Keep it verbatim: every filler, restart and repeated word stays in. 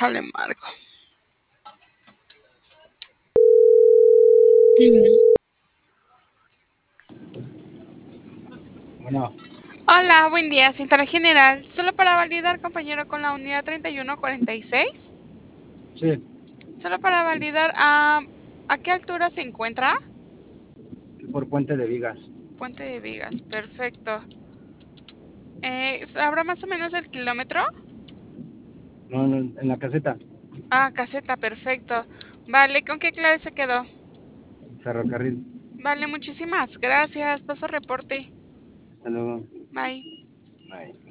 Déjale marco. Mm. Bueno, Hola, buen día, Cinta General. Solo para validar, compañero, con la unidad treinta y uno cuarenta y seis. sí, Solo para validar, ah, ¿a qué altura se encuentra? por Puente de Vigas. Puente de Vigas, perfecto. Eh, ¿sabrá más o menos el kilómetro? No, no, en la caseta, Ah, caseta, perfecto. Vale, ¿con qué clave se quedó? ferrocarril. Vale, muchísimas gracias. Paso reporte. Hasta luego. Bye. Bye.